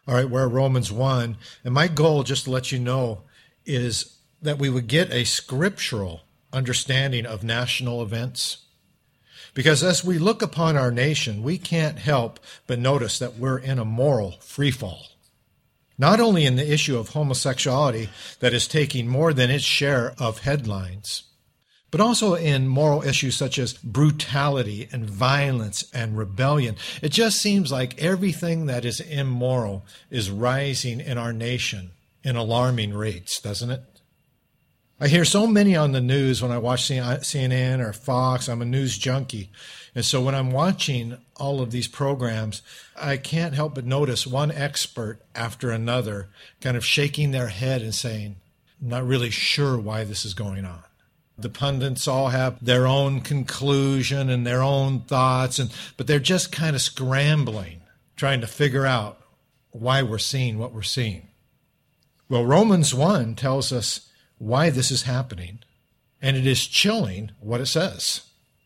All right, we're at Romans 1, and my goal, just to let you know, is that we would get a scriptural understanding of national events. Because as we look upon our nation, we can't help but notice that we're in a moral freefall. Not only in the issue of homosexuality that is taking more than its share of headlines, but also in moral issues such as brutality and violence and rebellion. It just seems like everything that is immoral is rising in our nation in alarming rates, doesn't it? I hear so many on the news when I watch CNN or Fox. I'm a news junkie. And so when I'm watching all of these programs, I can't help but notice one expert after another kind of shaking their head and saying, I'm not really sure why this is going on. The pundits all have their own conclusion and their own thoughts, but they're just kind of scrambling, trying to figure out why we're seeing what we're seeing. Well, Romans 1 tells us why this is happening, and it is chilling what it says.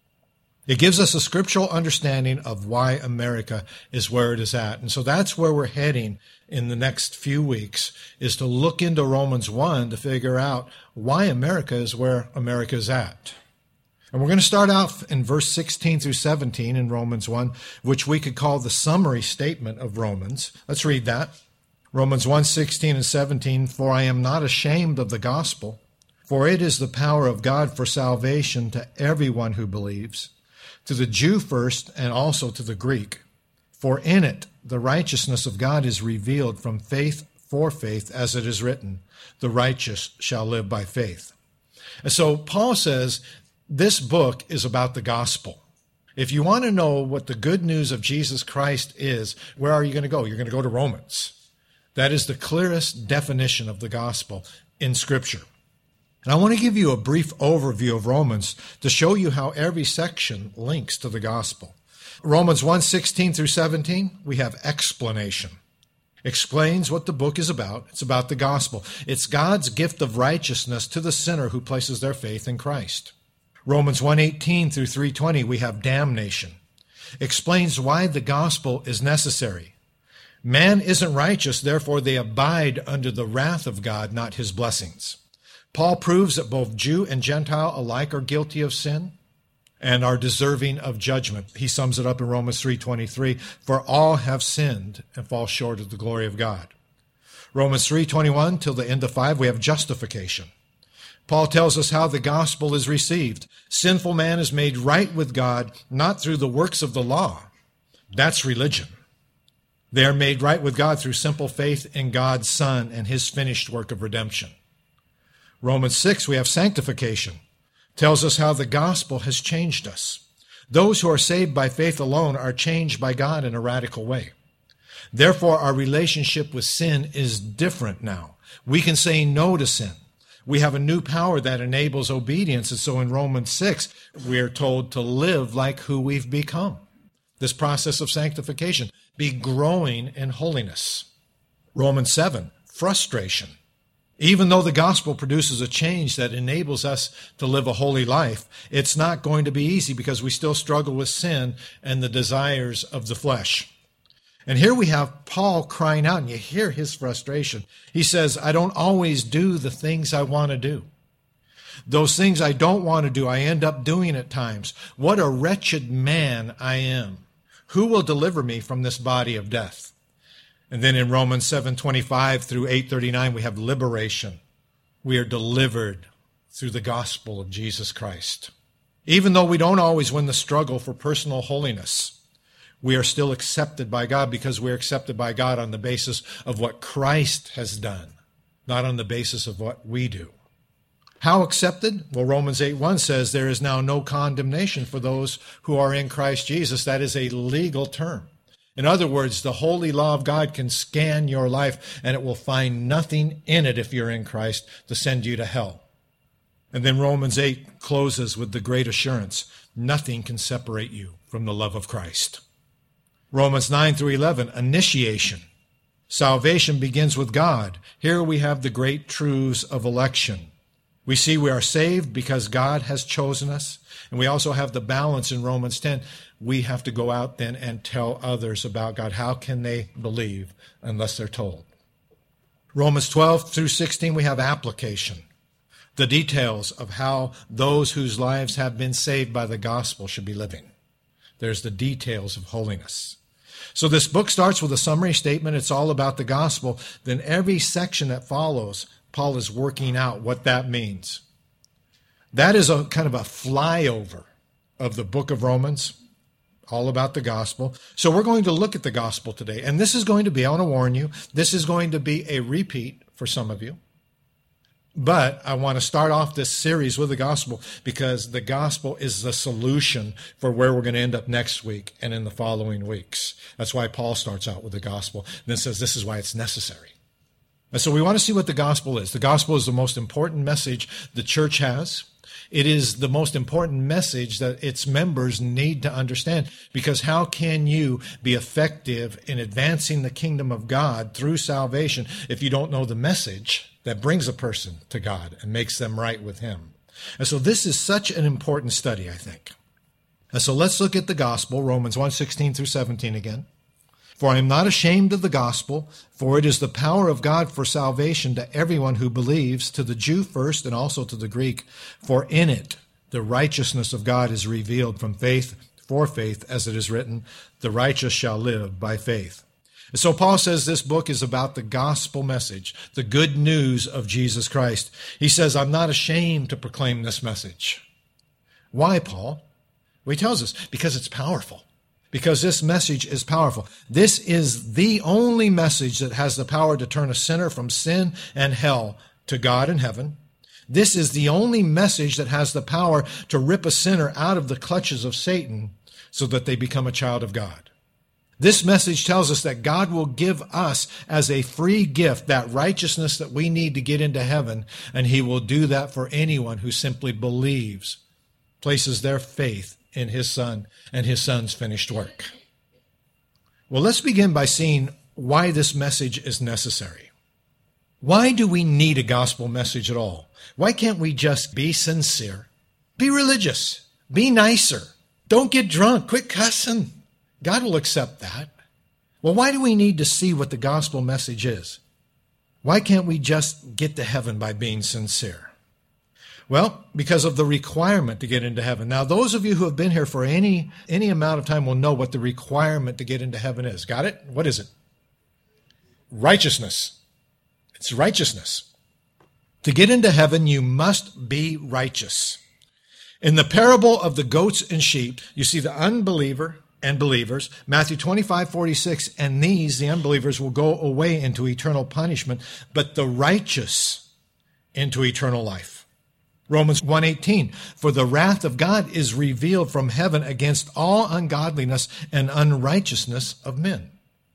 It gives us a scriptural understanding of why America is where it is at. And so that's where we're heading in the next few weeks, is to look into Romans 1 to figure out why America is where America is at. And we're going to start out in verse 16 through 17 in Romans 1, which we could call the summary statement of Romans. Let's read that. Romans 1, 16 and 17, "For I am not ashamed of the gospel, for it is the power of God for salvation to everyone who believes, to the Jew first and also to the Greek. For in it the righteousness of God is revealed from faith for faith, as it is written, the righteous shall live by faith." And so Paul says this book is about the gospel. If you want to know what the good news of Jesus Christ is, where are you going to go? You're going to go to Romans. That is the clearest definition of the gospel in Scripture. And I want to give you a brief overview of Romans to show you how every section links to the gospel. Romans 1, 16 through 17, we have explanation. Explains what the book is about. It's about the gospel. It's God's gift of righteousness to the sinner who places their faith in Christ. Romans 1, 18 through 3:20, we have damnation. Explains why the gospel is necessary. Man isn't righteous, therefore they abide under the wrath of God, not his blessings. Paul proves that both Jew and Gentile alike are guilty of sin and are deserving of judgment. He sums it up in Romans 3:23, "For all have sinned and fall short of the glory of God." Romans 3:21 till the end of 5, we have justification. Paul tells us how the gospel is received. Sinful man is made right with God, not through the works of the law. That's religion. They are made right with God through simple faith in God's Son and his finished work of redemption. Romans 6, we have sanctification. Tells us how the gospel has changed us. Those who are saved by faith alone are changed by God in a radical way. Therefore, our relationship with sin is different now. We can say no to sin. We have a new power that enables obedience. And so in Romans 6, we are told to live like who we've become. This process of sanctification, be growing in holiness. Romans 7, frustration. Even though the gospel produces a change that enables us to live a holy life, it's not going to be easy because we still struggle with sin and the desires of the flesh. And here we have Paul crying out, and you hear his frustration. He says, I don't always do the things I want to do. Those things I don't want to do, I end up doing at times. What a wretched man I am. Who will deliver me from this body of death? And then in Romans 7:25 through 8:39, we have liberation. We are delivered through the gospel of Jesus Christ. Even though we don't always win the struggle for personal holiness, we are still accepted by God because we're accepted by God on the basis of what Christ has done, not on the basis of what we do. How accepted? Well, Romans 8:1 says there is now no condemnation for those who are in Christ Jesus. That is a legal term. In other words, the holy law of God can scan your life and it will find nothing in it if you're in Christ to send you to hell. And then Romans 8 closes with the great assurance, nothing can separate you from the love of Christ. Romans 9 through 11, initiation. Salvation begins with God. Here we have the great truths of election. We see we are saved because God has chosen us. And we also have the balance in Romans 10. We have to go out then and tell others about God. How can they believe unless they're told? Romans 12 through 16, we have application. The details of how those whose lives have been saved by the gospel should be living. There's the details of holiness. So this book starts with a summary statement. It's all about the gospel. Then every section that follows, Paul is working out what that means. That is a kind of a flyover of the book of Romans, all about the gospel. So we're going to look at the gospel today. And this is going to be, I want to warn you, this is going to be a repeat for some of you. But I want to start off this series with the gospel because the gospel is the solution for where we're going to end up next week and in the following weeks. That's why Paul starts out with the gospel and then says this is why it's necessary. And so we want to see what the gospel is. The gospel is the most important message the church has. It is the most important message that its members need to understand, because how can you be effective in advancing the kingdom of God through salvation if you don't know the message that brings a person to God and makes them right with him? And so this is such an important study, I think. And so let's look at the gospel, Romans 1:16 through 17 again. For I am not ashamed of the gospel, for it is the power of God for salvation to everyone who believes, to the Jew first and also to the Greek. For in it the righteousness of God is revealed from faith for faith, as it is written, the righteous shall live by faith. And so Paul says this book is about the gospel message, the good news of Jesus Christ. He says, I'm not ashamed to proclaim this message. Why, Paul? Well, he tells us, because it's powerful. Because this message is powerful. This is the only message that has the power to turn a sinner from sin and hell to God and heaven. This is the only message that has the power to rip a sinner out of the clutches of Satan so that they become a child of God. This message tells us that God will give us as a free gift that righteousness that we need to get into heaven, and he will do that for anyone who simply believes, places their faith in his Son and his Son's finished work. Well, let's begin by seeing why this message is necessary. Why do we need a gospel message at all? Why can't we just be sincere, be religious, be nicer, don't get drunk, quit cussing? God will accept that. Well, why do we need to see what the gospel message is? Why can't we just get to heaven by being sincere? Well, because of the requirement to get into heaven. Now, those of you who have been here for any amount of time will know what the requirement to get into heaven is. Got it? What is it? Righteousness. It's righteousness. To get into heaven, you must be righteous. In the parable of the goats and sheep, you see the unbeliever and believers, Matthew 25:46, and these, the unbelievers, will go away into eternal punishment, but the righteous into eternal life. Romans 1:18, for the wrath of God is revealed from heaven against all ungodliness and unrighteousness of men.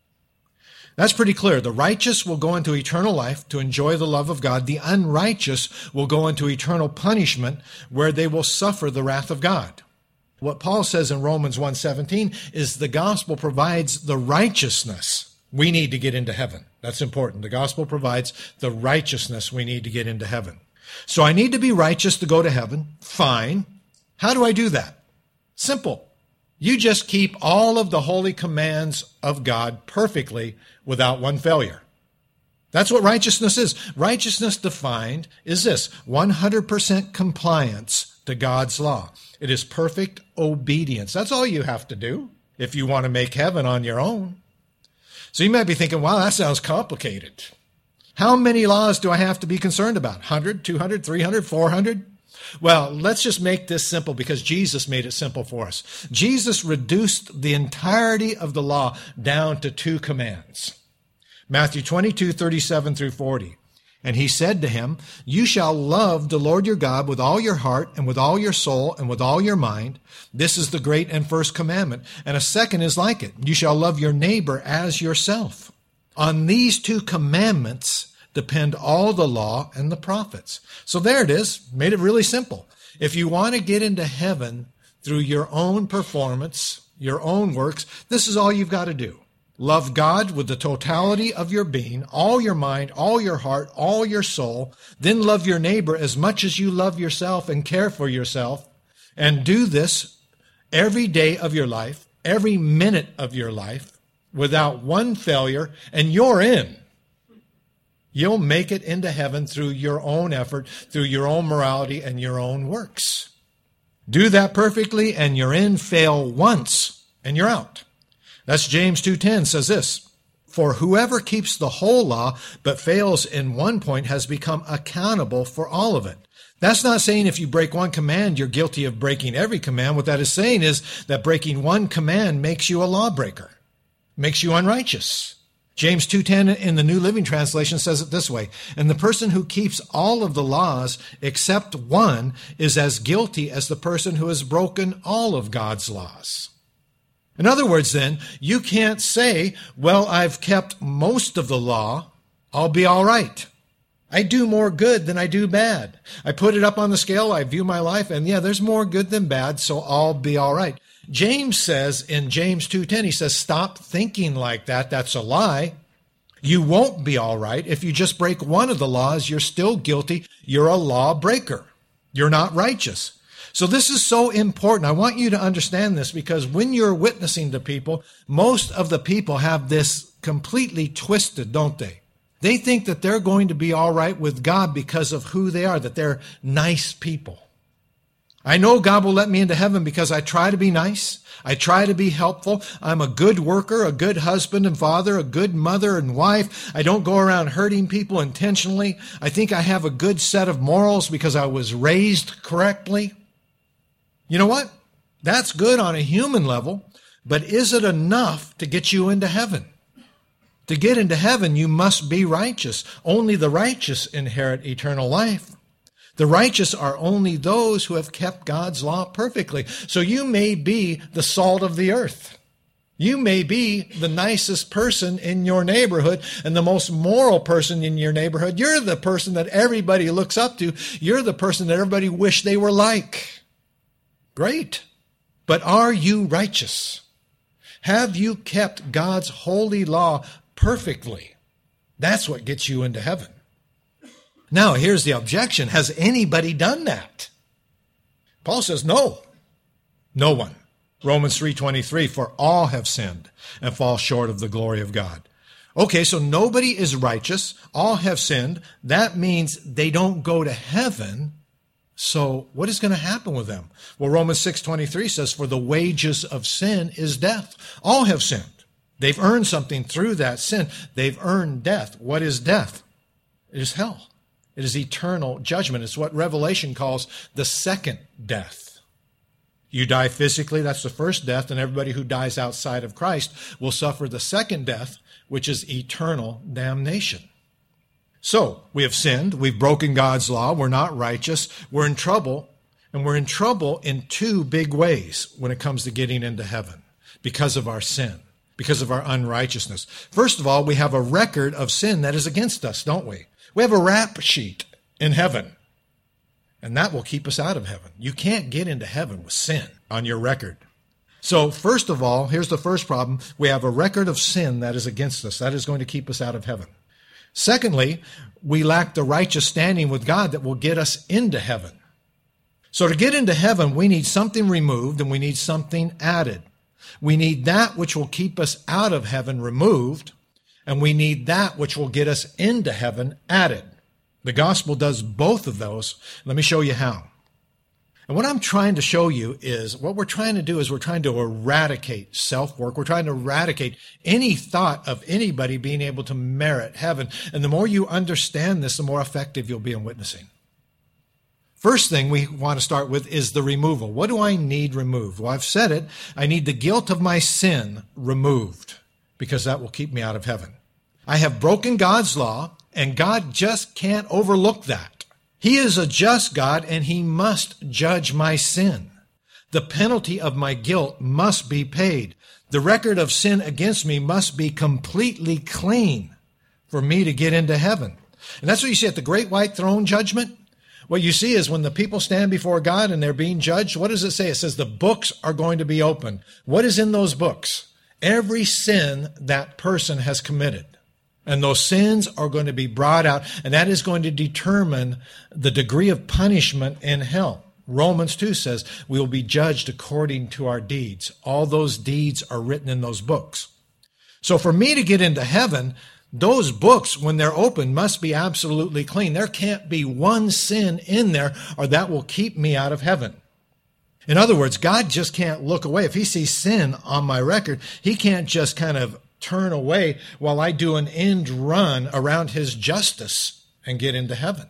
That's pretty clear. The righteous will go into eternal life to enjoy the love of God. The unrighteous will go into eternal punishment where they will suffer the wrath of God. What Paul says in Romans 1:17 is the gospel provides the righteousness we need to get into heaven. That's important. The gospel provides the righteousness we need to get into heaven. So I need to be righteous to go to heaven. Fine. How do I do that? Simple. You just keep all of the holy commands of God perfectly without one failure. That's what righteousness is. Righteousness defined is this: 100% compliance to God's law. It is perfect obedience. That's all you have to do if you want to make heaven on your own. So you might be thinking, wow, that sounds complicated. How many laws do I have to be concerned about? 100, 200, 300, 400? Well, let's just make this simple because Jesus made it simple for us. Jesus reduced the entirety of the law down to 2 commands. Matthew 22:37 through 40. And he said to him, you shall love the Lord your God with all your heart and with all your soul and with all your mind. This is the great and first commandment. And a second is like it. You shall love your neighbor as yourself. On these 2 commandments depend all the law and the prophets. So there it is. Made it really simple. If you want to get into heaven through your own performance, your own works, this is all you've got to do. Love God with the totality of your being, all your mind, all your heart, all your soul. Then love your neighbor as much as you love yourself and care for yourself. And do this every day of your life, every minute of your life, without one failure, and you're in. You'll make it into heaven through your own effort, through your own morality and your own works. Do that perfectly, and you're in. Fail once, and you're out. That's James 2:10 says this, "For whoever keeps the whole law but fails in one point has become accountable for all of it." That's not saying if you break one command, you're guilty of breaking every command. What that is saying is that breaking one command makes you a lawbreaker, makes you unrighteous. James 2:10 in the New Living Translation says it this way, "And the person who keeps all of the laws except one is as guilty as the person who has broken all of God's laws." In other words, then, you can't say, well, I've kept most of the law, I'll be all right. I do more good than I do bad. I put it up on the scale, I view my life, and yeah, there's more good than bad, so I'll be all right. James says in James 2:10, he says, stop thinking like that. That's a lie. You won't be all right. If you just break one of the laws, you're still guilty. You're a lawbreaker. You're not righteous. So this is so important. I want you to understand this because when you're witnessing to people, most of the people have this completely twisted, don't they? They think that they're going to be all right with God because of who they are, that they're nice people. I know God will let me into heaven because I try to be nice. I try to be helpful. I'm a good worker, a good husband and father, a good mother and wife. I don't go around hurting people intentionally. I think I have a good set of morals because I was raised correctly. You know what? That's good on a human level, but is it enough to get you into heaven? To get into heaven, you must be righteous. Only the righteous inherit eternal life. The righteous are only those who have kept God's law perfectly. So you may be the salt of the earth. You may be the nicest person in your neighborhood and the most moral person in your neighborhood. You're the person that everybody looks up to. You're the person that everybody wish they were like. Great. But are you righteous? Have you kept God's holy law perfectly? That's what gets you into heaven. Now, here's the objection. Has anybody done that? Paul says, no. No one. Romans 3:23, for all have sinned and fall short of the glory of God. Okay, so nobody is righteous. All have sinned. That means they don't go to heaven. So what is going to happen with them? Well, Romans 6:23 says, for the wages of sin is death. All have sinned. They've earned something through that sin. They've earned death. What is death? It is hell. It is eternal judgment. It's what Revelation calls the second death. You die physically, that's the first death, and everybody who dies outside of Christ will suffer the second death, which is eternal damnation. So, we have sinned, we've broken God's law, we're not righteous, we're in trouble, and we're in trouble in two big ways when it comes to getting into heaven because of our sin, because of our unrighteousness. First of all, we have a record of sin that is against us, don't we? We have a rap sheet in heaven, and that will keep us out of heaven. You can't get into heaven with sin on your record. So first of all, here's the first problem. We have a record of sin that is against us. That is going to keep us out of heaven. Secondly, we lack the righteous standing with God that will get us into heaven. So to get into heaven, we need something removed and we need something added. We need that which will keep us out of heaven removed, and we need that which will get us into heaven added. The gospel does both of those. Let me show you how. And what I'm trying to show you is, what we're trying to do is we're trying to eradicate self-work. We're trying to eradicate any thought of anybody being able to merit heaven. And the more you understand this, the more effective you'll be in witnessing. First thing we want to start with is the removal. What do I need removed? Well, I've said it. I need the guilt of my sin removed, because that will keep me out of heaven. I have broken God's law, and God just can't overlook that. He is a just God, and he must judge my sin. The penalty of my guilt must be paid. The record of sin against me must be completely clean for me to get into heaven. And that's what you see at the great white throne judgment. What you see is when the people stand before God and they're being judged, what does it say? It says the books are going to be opened. What is in those books? every sin that person has committed. And those sins are going to be brought out, and that is going to determine the degree of punishment in hell. Romans 2 says we will be judged according to our deeds. All those deeds are written in those books. So for me to get into heaven, those books, when they're open, must be absolutely clean. There can't be one sin in there, or that will keep me out of heaven. In other words, God just can't look away. If he sees sin on my record, he can't just kind of turn away while I do an end run around his justice and get into heaven.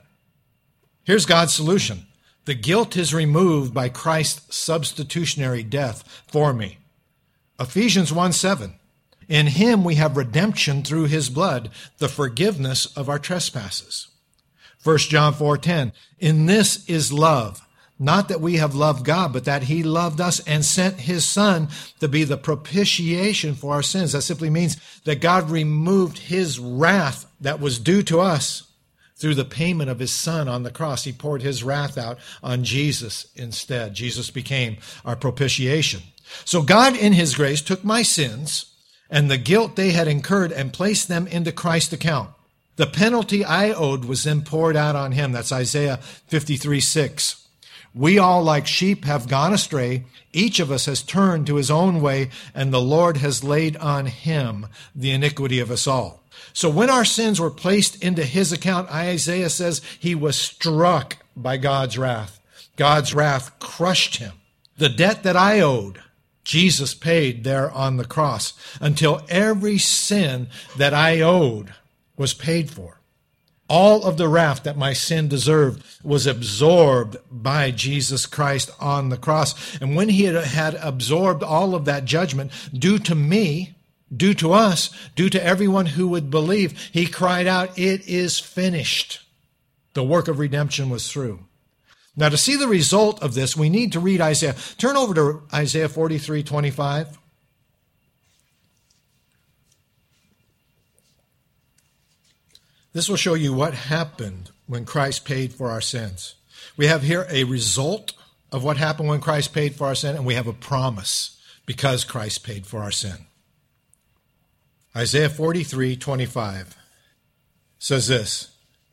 Here's God's solution. The guilt is removed by Christ's substitutionary death for me. Ephesians 1:7. In him we have redemption through his blood, the forgiveness of our trespasses. 1 John 4:10. In this is love, not that we have loved God, but that he loved us and sent his Son to be the propitiation for our sins. That simply means that God removed his wrath that was due to us through the payment of his Son on the cross. He poured his wrath out on Jesus instead. Jesus became our propitiation. So God, in his grace, took my sins and the guilt they had incurred and placed them into Christ's account. The penalty I owed was then poured out on him. That's Isaiah 53:6. We all like sheep have gone astray. Each of us has turned to his own way, and the Lord has laid on him the iniquity of us all. So when our sins were placed into his account, Isaiah says he was struck by God's wrath. God's wrath crushed him. The debt that I owed, Jesus paid there on the cross until every sin that I owed was paid for. All of the wrath that my sin deserved was absorbed by Jesus Christ on the cross. And when he had absorbed all of that judgment due to me, due to us, due to everyone who would believe, he cried out, "It is finished." The work of redemption was through. Now, to see the result of this, we need to read Isaiah. Turn over to Isaiah 43:25. This will show you what happened when Christ paid for our sins. We have here a result of what happened when Christ paid for our sin, and we have a promise because Christ paid for our sin. Isaiah 43:25 says this,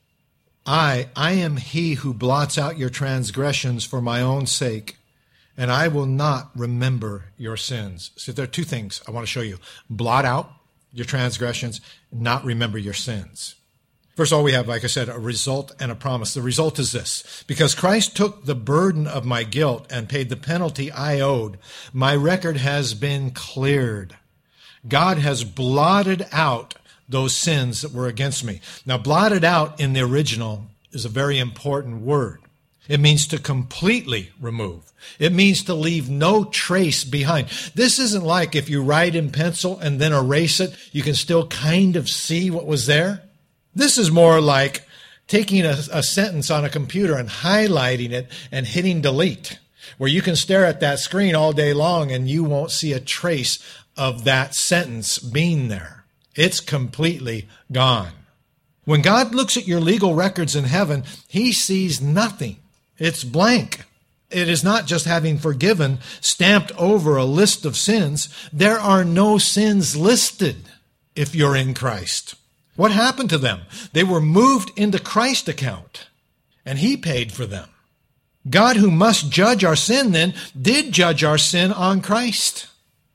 I am he who blots out your transgressions for my own sake, and I will not remember your sins. So there are two things I want to show you. Blot out your transgressions, not remember your sins. First of all, we have, like I said, a result and a promise. The result is this. Because Christ took the burden of my guilt and paid the penalty I owed, my record has been cleared. God has blotted out those sins that were against me. Now, blotted out in the original is a very important word. It means to completely remove. It means to leave no trace behind. This isn't like if you write in pencil and then erase it, you can still kind of see what was there. This is more like taking a sentence on a computer and highlighting it and hitting delete, where you can stare at that screen all day long and you won't see a trace of that sentence being there. It's completely gone. When God looks at your legal records in heaven, he sees nothing. It's blank. It is not just having forgiven stamped over a list of sins. There are no sins listed if you're in Christ. What happened to them? They were moved into Christ's account, and he paid for them. God, who must judge our sin then, did judge our sin on Christ.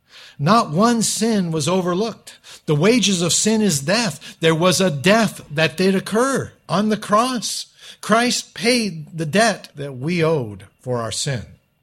Not one sin was overlooked. The wages of sin is death. There was a death that did occur on the cross. Christ paid the debt that we owed for our sin.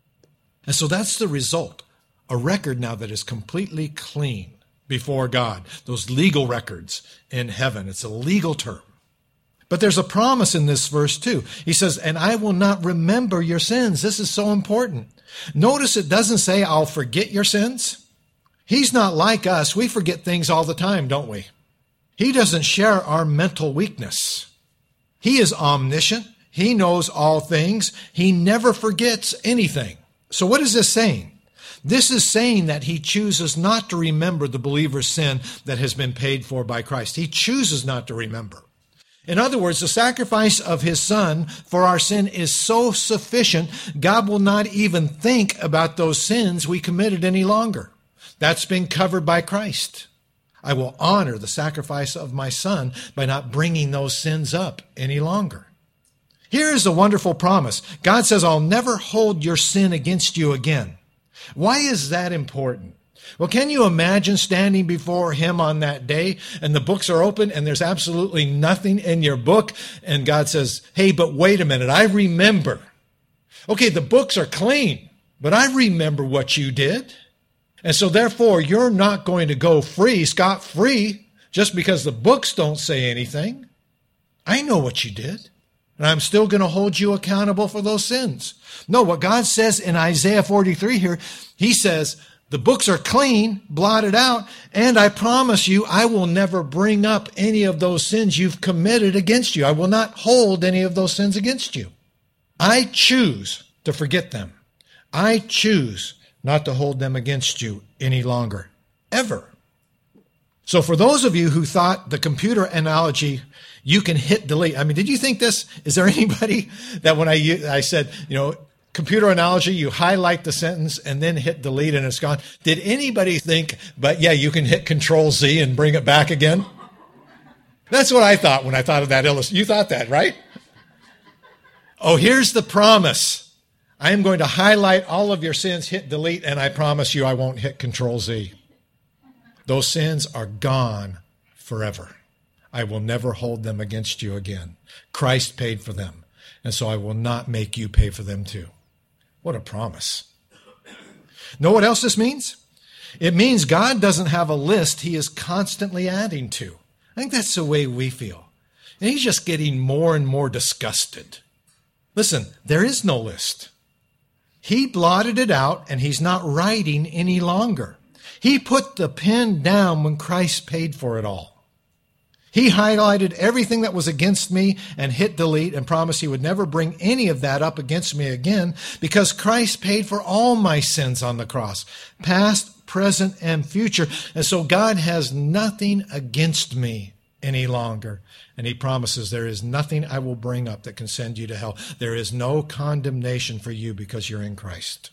And so that's the result. A record now that is completely clean before God. Those legal records in heaven. It's a legal term. But there's a promise in this verse too. He says, and I will not remember your sins. This is so important. Notice it doesn't say I'll forget your sins. He's not like us. We forget things all the time, don't we? He doesn't share our mental weakness. He is omniscient. He knows all things. He never forgets anything. So what is this saying? This is saying that he chooses not to remember the believer's sin that has been paid for by Christ. He chooses not to remember. In other words, the sacrifice of his Son for our sin is so sufficient, God will not even think about those sins we committed any longer. That's been covered by Christ. I will honor the sacrifice of my Son by not bringing those sins up any longer. Here is a wonderful promise. God says, I'll never hold your sin against you again. Why is that important? Well, can you imagine standing before him on that day and the books are open and there's absolutely nothing in your book and God says, hey, but wait a minute, I remember. Okay, the books are clean, but I remember what you did. And so therefore, you're not going to go free, scot-free, just because the books don't say anything. I know what you did, and I'm still going to hold you accountable for those sins. No, what God says in Isaiah 43 here, he says, the books are clean, blotted out, and I promise you, I will never bring up any of those sins you've committed against you. I will not hold any of those sins against you. I choose to forget them. I choose not to hold them against you any longer, ever. So for those of you who thought the computer analogy, you can hit delete. I mean, did you think this? Is there anybody that when I said, computer analogy, you highlight the sentence and then hit delete and it's gone. Did anybody think, but yeah, you can hit Control Z and bring it back again? That's what I thought when I thought of that illustration. You thought that, right? Oh, here's the promise. I am going to highlight all of your sins, hit delete, and I promise you I won't hit Control Z. Those sins are gone forever. I will never hold them against you again. Christ paid for them, and so I will not make you pay for them too. What a promise. Know what else this means? It means God doesn't have a list he is constantly adding to. I think that's the way we feel. And he's just getting more and more disgusted. Listen, there is no list. He blotted it out, and he's not writing any longer. He put the pen down when Christ paid for it all. He highlighted everything that was against me and hit delete and promised he would never bring any of that up against me again because Christ paid for all my sins on the cross, past, present, and future. And so God has nothing against me any longer. And he promises there is nothing I will bring up that can send you to hell. There is no condemnation for you because you're in Christ.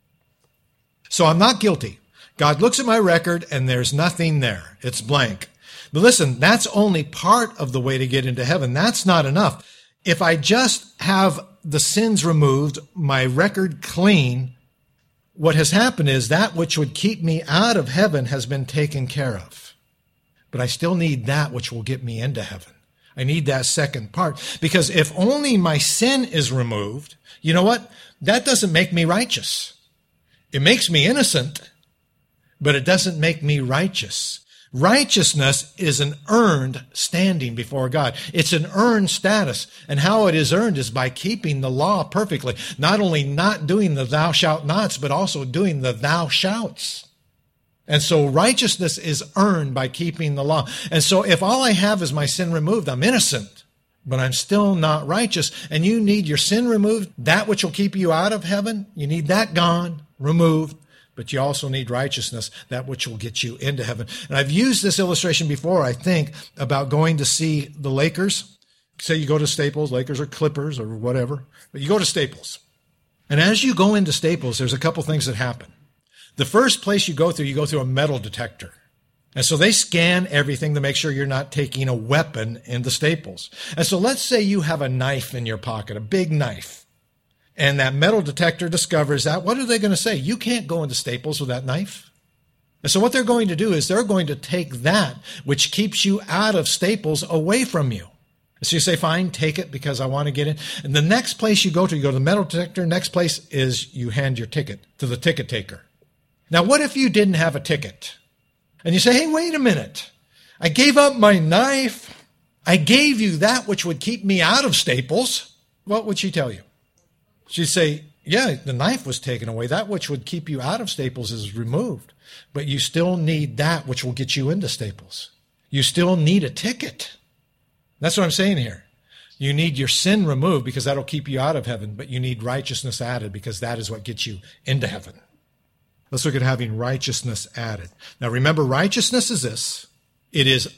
So I'm not guilty. God looks at my record and there's nothing there. It's blank. But listen, that's only part of the way to get into heaven. That's not enough. If I just have the sins removed, my record clean, what has happened is that which would keep me out of heaven has been taken care of. But I still need that which will get me into heaven. I need that second part. Because if only my sin is removed, you know what? That doesn't make me righteous. It makes me innocent, but it doesn't make me righteous. Righteousness is an earned standing before God. It's an earned status. And how it is earned is by keeping the law perfectly. Not only not doing the thou shalt nots, but also doing the thou shouts. And so righteousness is earned by keeping the law. And so if all I have is my sin removed, I'm innocent, but I'm still not righteous. And you need your sin removed, that which will keep you out of heaven. You need that gone, removed. But you also need righteousness, that which will get you into heaven. And I've used this illustration before, I think, about going to see the Lakers. Say you go to Staples, Lakers or Clippers or whatever, but you go to Staples. And as you go into Staples, there's a couple things that happen. The first place you go through a metal detector. And so they scan everything to make sure you're not taking a weapon into Staples. And so let's say you have a knife in your pocket, a big knife. And that metal detector discovers that. What are they going to say? You can't go into Staples with that knife. And so what they're going to do is they're going to take that which keeps you out of Staples away from you. So you say, fine, take it because I want to get in. And the next place you go to the metal detector. Next place is you hand your ticket to the ticket taker. Now, what if you didn't have a ticket? And you say, hey, wait a minute. I gave up my knife. I gave you that which would keep me out of Staples. What would she tell you? She'd say, yeah, the knife was taken away. That which would keep you out of Staples is removed. But you still need that which will get you into Staples. You still need a ticket. That's what I'm saying here. You need your sin removed because that'll keep you out of heaven. But you need righteousness added because that is what gets you into heaven. Let's look at having righteousness added. Now remember, righteousness is this. It is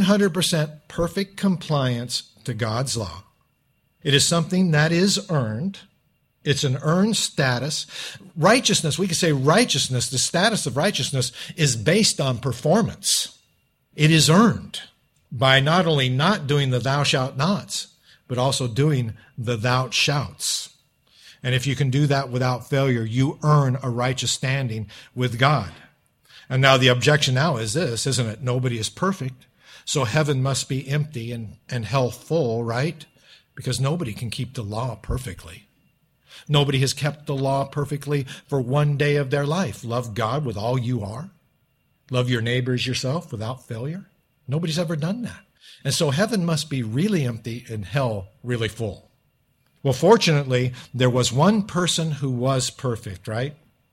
100% perfect compliance to God's law. It is something that is earned. It's an earned status. Righteousness, we could say righteousness, the status of righteousness is based on performance. It is earned by not only not doing the thou shalt nots, but also doing the thou shouts. And if you can do that without failure, you earn a righteous standing with God. And now the objection now is this, isn't it? Nobody is perfect. So heaven must be empty and hell full, right? Because nobody can keep the law perfectly. Nobody has kept the law perfectly for one day of their life. Love God with all you are. Love your neighbor as yourself without failure. Nobody's ever done that. And so heaven must be really empty and hell really full. Well, fortunately, there was one person who was perfect, right?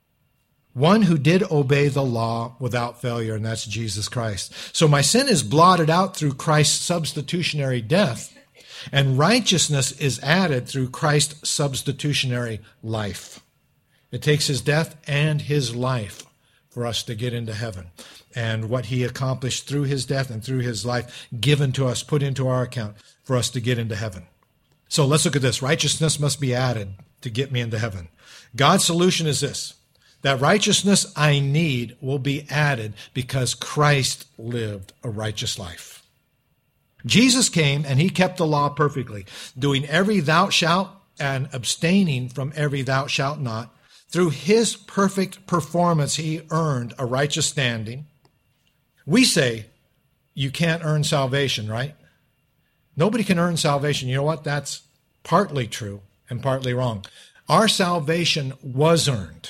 One who did obey the law without failure, and that's Jesus Christ. So my sin is blotted out through Christ's substitutionary death, and righteousness is added through Christ's substitutionary life. It takes his death and his life for us to get into heaven. And what he accomplished through his death and through his life given to us, put into our account for us to get into heaven. So let's look at this. Righteousness must be added to get me into heaven. God's solution is this, that righteousness I need will be added because Christ lived a righteous life. Jesus came and he kept the law perfectly, doing every thou shalt and abstaining from every thou shalt not. Through his perfect performance, he earned a righteous standing. We say you can't earn salvation, right? Nobody can earn salvation. You know what? That's partly true and partly wrong. Our salvation was earned.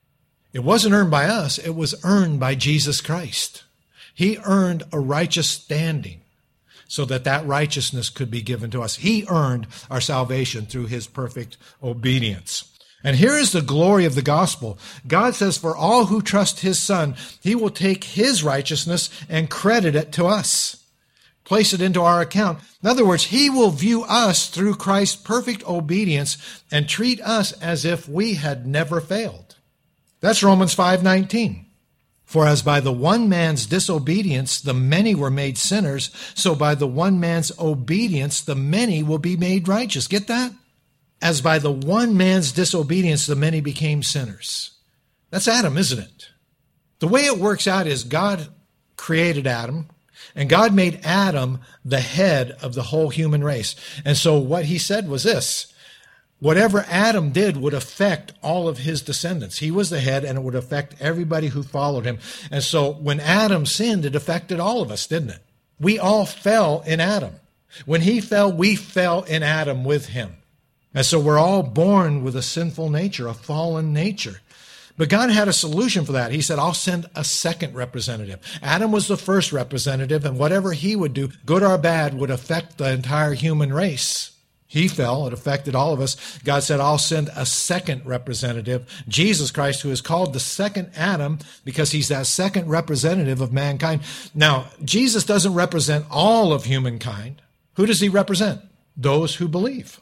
It wasn't earned by us. It was earned by Jesus Christ. He earned a righteous standing so that that righteousness could be given to us. He earned our salvation through his perfect obedience. And here is the glory of the gospel. God says for all who trust his Son, he will take his righteousness and credit it to us, place it into our account. In other words, he will view us through Christ's perfect obedience and treat us as if we had never failed. That's Romans 5:19. For as by the one man's disobedience the many were made sinners, so by the one man's obedience the many will be made righteous. Get that? As by the one man's disobedience the many became sinners. That's Adam, isn't it? The way it works out is God created Adam, and God made Adam the head of the whole human race. And so what he said was this: whatever Adam did would affect all of his descendants. He was the head, and it would affect everybody who followed him. And so when Adam sinned, it affected all of us, didn't it? We all fell in Adam. When he fell, we fell in Adam with him. And so we're all born with a sinful nature, a fallen nature. But God had a solution for that. He said, I'll send a second representative. Adam was the first representative, and whatever he would do, good or bad, would affect the entire human race. He fell. It affected all of us. God said, I'll send a second representative, Jesus Christ, who is called the second Adam because he's that second representative of mankind. Now, Jesus doesn't represent all of humankind. Who does he represent? Those who believe.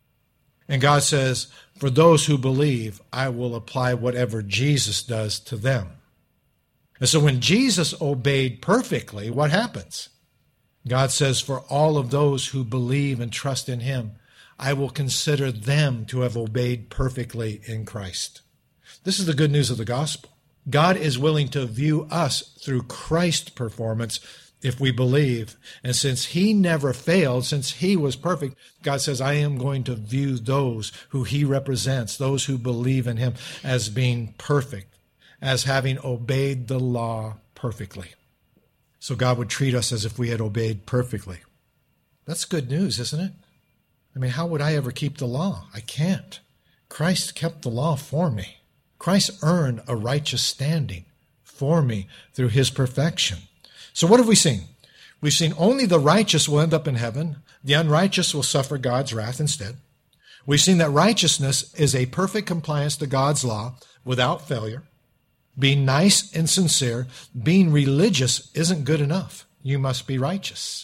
And God says, for those who believe, I will apply whatever Jesus does to them. And so when Jesus obeyed perfectly, what happens? God says, for all of those who believe and trust in him, I will consider them to have obeyed perfectly in Christ. This is the good news of the gospel. God is willing to view us through Christ's performance if we believe. And since he never failed, since he was perfect, God says, I am going to view those who he represents, those who believe in him, as being perfect, as having obeyed the law perfectly. So God would treat us as if we had obeyed perfectly. That's good news, isn't it? I mean, how would I ever keep the law? I can't. Christ kept the law for me. Christ earned a righteous standing for me through his perfection. So what have we seen? We've seen only the righteous will end up in heaven. The unrighteous will suffer God's wrath instead. We've seen that righteousness is a perfect compliance to God's law without failure. Being nice and sincere, being religious isn't good enough. You must be righteous.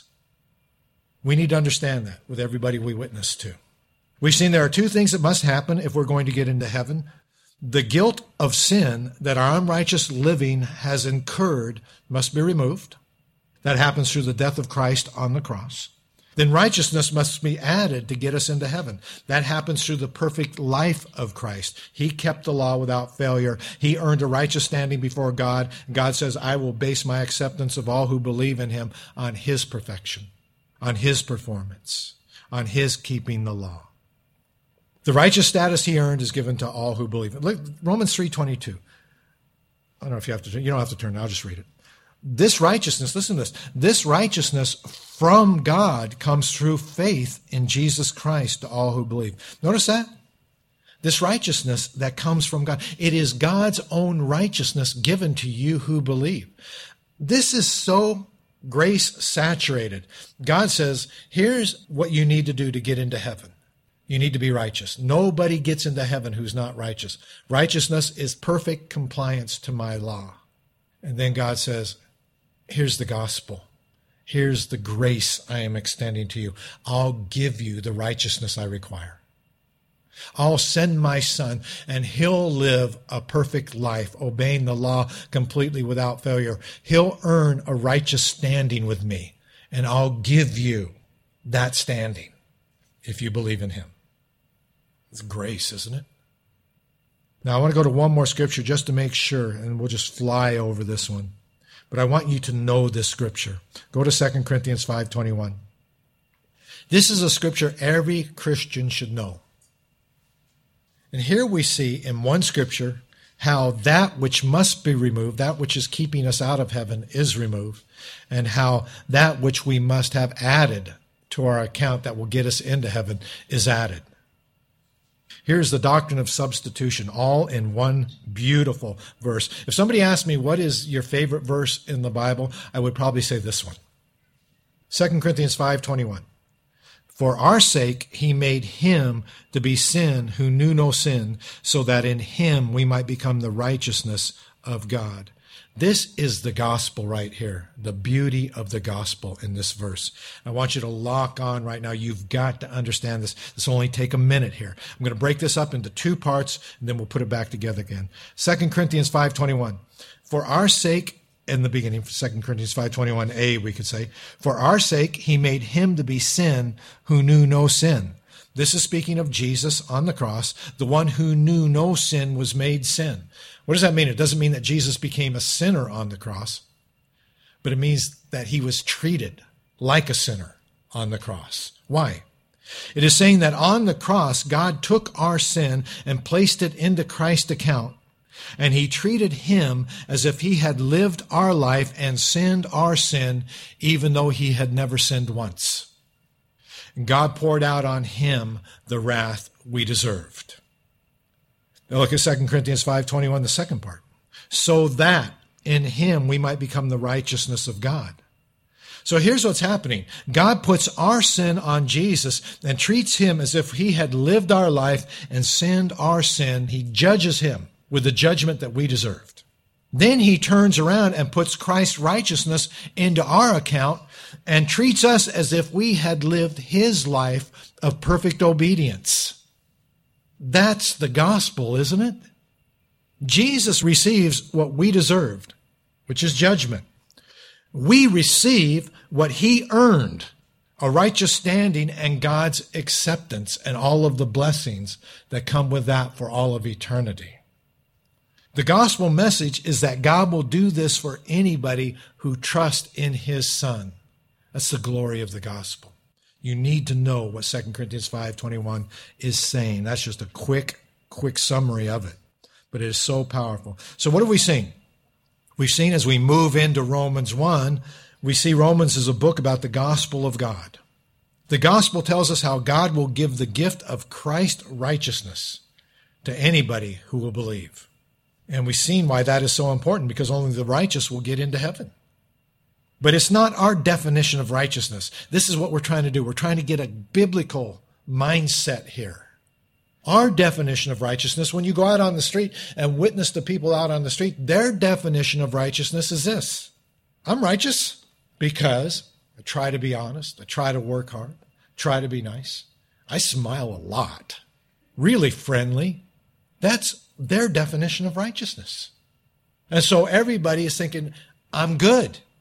We need to understand that with everybody we witness to. We've seen there are two things that must happen if we're going to get into heaven. The guilt of sin that our unrighteous living has incurred must be removed. That happens through the death of Christ on the cross. Then righteousness must be added to get us into heaven. That happens through the perfect life of Christ. He kept the law without failure. He earned a righteous standing before God. God says, I will base my acceptance of all who believe in him on his perfection, on his performance, on his keeping the law. The righteous status he earned is given to all who believe. Look, Romans 3:22. I don't know if you have to turn. You don't have to turn. I'll just read it. This righteousness, listen to this, this righteousness from God comes through faith in Jesus Christ to all who believe. Notice that? This righteousness that comes from God. It is God's own righteousness given to you who believe. This is so grace saturated. God says, here's what you need to do to get into heaven. You need to be righteous. Nobody gets into heaven who's not righteous. Righteousness is perfect compliance to my law. And then God says, here's the gospel. Here's the grace I am extending to you. I'll give you the righteousness I require. I'll send my son, and he'll live a perfect life, obeying the law completely without failure. He'll earn a righteous standing with me, and I'll give you that standing if you believe in him. It's grace, isn't it? Now, I want to go to one more scripture just to make sure, and we'll just fly over this one. But I want you to know this scripture. Go to 2 Corinthians 5:21. This is a scripture every Christian should know. And here we see in one scripture how that which must be removed, that which is keeping us out of heaven, is removed, and how that which we must have added to our account that will get us into heaven is added. Here's the doctrine of substitution, all in one beautiful verse. If somebody asked me, what is your favorite verse in the Bible, I would probably say this one. 2 Corinthians 5:21. For our sake he made him to be sin who knew no sin, so that in him we might become the righteousness of God. This is the gospel right here, the beauty of the gospel in this verse. I want you to lock on right now. You've got to understand this. This will only take a minute here. I'm going to break this up into two parts, and then we'll put it back together again. 2 Corinthians 5:21. For our sake, in the beginning, 2 Corinthians 5:21a, we could say, for our sake he made him to be sin who knew no sin. This is speaking of Jesus on the cross. The one who knew no sin was made sin. What does that mean? It doesn't mean that Jesus became a sinner on the cross, but it means that he was treated like a sinner on the cross. Why? It is saying that on the cross, God took our sin and placed it into Christ's account, and he treated him as if he had lived our life and sinned our sin, even though he had never sinned once. God poured out on him the wrath we deserved. Now look at 2 Corinthians 5:21, the second part. So that in him we might become the righteousness of God. So here's what's happening. God puts our sin on Jesus and treats him as if he had lived our life and sinned our sin. He judges him with the judgment that we deserved. Then he turns around and puts Christ's righteousness into our account and treats us as if we had lived his life of perfect obedience. That's the gospel, isn't it? Jesus receives what we deserved, which is judgment. We receive what he earned, a righteous standing and God's acceptance and all of the blessings that come with that for all of eternity. The gospel message is that God will do this for anybody who trusts in his Son. That's the glory of the gospel. You need to know what 2 Corinthians 5:21 is saying. That's just a quick summary of it. But it is so powerful. So what have we seen? We've seen as we move into Romans 1, we see Romans as a book about the gospel of God. The gospel tells us how God will give the gift of Christ's righteousness to anybody who will believe. And we've seen why that is so important, because only the righteous will get into heaven. But it's not our definition of righteousness. This is what we're trying to do. We're trying to get a biblical mindset here. Our definition of righteousness, when you go out on the street and witness to people out on the street, their definition of righteousness is this. I'm righteous because I try to be honest. I try to work hard. Try to be nice. I smile a lot. Really friendly. That's their definition of righteousness. And so everybody is thinking, I'm good.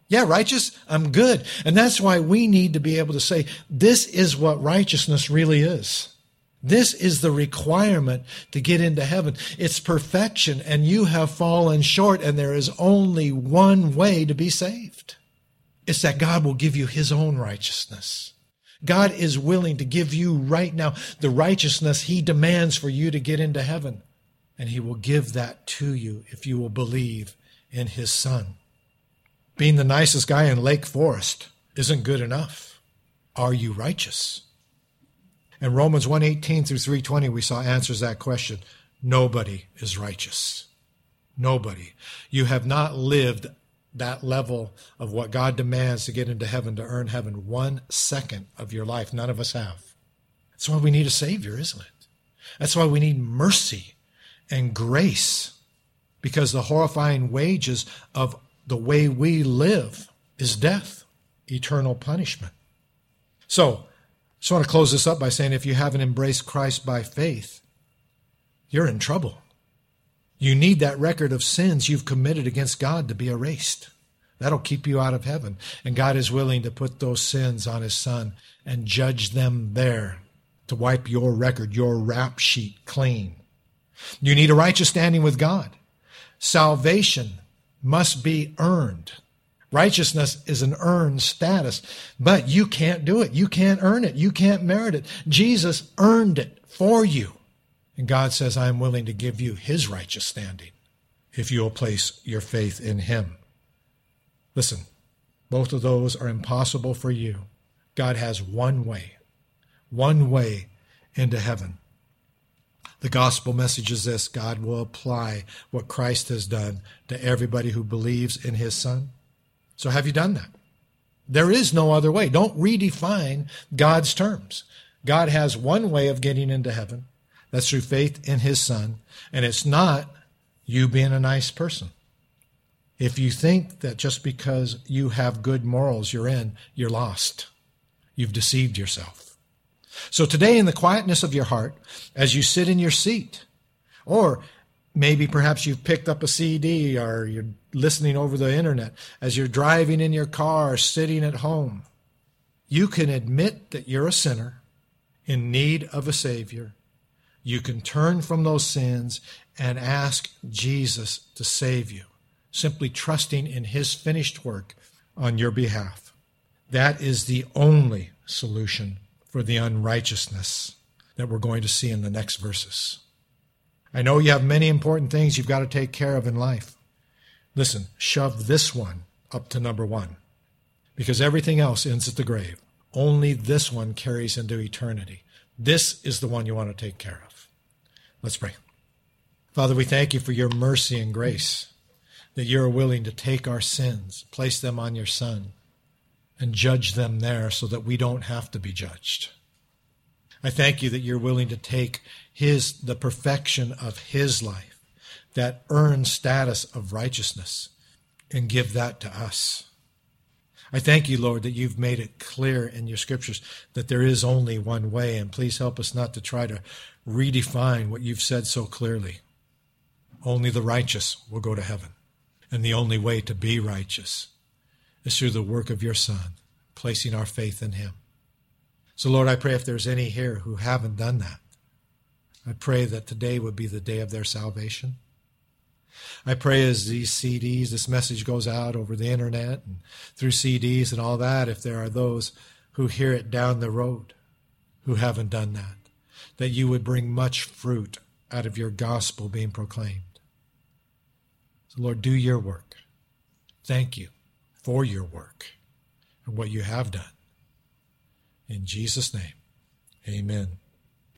Yeah, righteous? I'm good. And that's why we need to be able to say, this is what righteousness really is. This is the requirement to get into heaven. It's perfection, and you have fallen short, and there is only one way to be saved. It's that God will give you his own righteousness. God is willing to give you right now the righteousness he demands for you to get into heaven. And he will give that to you if you will believe in his Son. Being the nicest guy in Lake Forest isn't good enough. Are you righteous? In Romans 1:18 through 3:20, we saw answers that question. Nobody is righteous. Nobody. You have not lived that level of what God demands to get into heaven, to earn heaven, 1 second of your life. None of us have. That's why we need a Savior, isn't it? That's why we need mercy and grace, because the horrifying wages of the way we live is death, eternal punishment. So, I just want to close this up by saying if you haven't embraced Christ by faith, you're in trouble. You need that record of sins you've committed against God to be erased. That'll keep you out of heaven. And God is willing to put those sins on his Son and judge them there to wipe your record, your rap sheet clean. You need a righteous standing with God. Salvation must be earned. Righteousness is an earned status, but you can't do it. You can't earn it. You can't merit it. Jesus earned it for you. And God says, I am willing to give you his righteous standing if you will place your faith in him. Listen, both of those are impossible for you. God has one way into heaven. The gospel message is this: God will apply what Christ has done to everybody who believes in his Son. So have you done that? There is no other way. Don't redefine God's terms. God has one way of getting into heaven. That's through faith in his Son. And it's not you being a nice person. If you think that just because you have good morals you're lost. You've deceived yourself. So today, in the quietness of your heart, as you sit in your seat, or maybe perhaps you've picked up a CD or you're listening over the internet, as you're driving in your car, sitting at home, you can admit that you're a sinner in need of a Savior. You can turn from those sins and ask Jesus to save you, simply trusting in his finished work on your behalf. That is the only solution for the unrighteousness that we're going to see in the next verses. I know you have many important things you've got to take care of in life. Listen, shove this one up to number one, because everything else ends at the grave. Only this one carries into eternity. This is the one you want to take care of. Let's pray. Father, we thank you for your mercy and grace, that you're willing to take our sins, place them on your Son, and judge them there so that we don't have to be judged. I thank you that you're willing to take the perfection of his life, that earned status of righteousness, and give that to us. I thank you, Lord, that you've made it clear in your scriptures that there is only one way, and please help us not to try to redefine what you've said so clearly. Only the righteous will go to heaven, and the only way to be righteous is through the work of your Son, placing our faith in him. So, Lord, I pray if there's any here who haven't done that, I pray that today would be the day of their salvation. I pray as these CDs, this message goes out over the internet and through CDs and all that, if there are those who hear it down the road who haven't done that, that you would bring much fruit out of your gospel being proclaimed. So, Lord, do your work. Thank you for your work and what you have done. In Jesus' name, amen.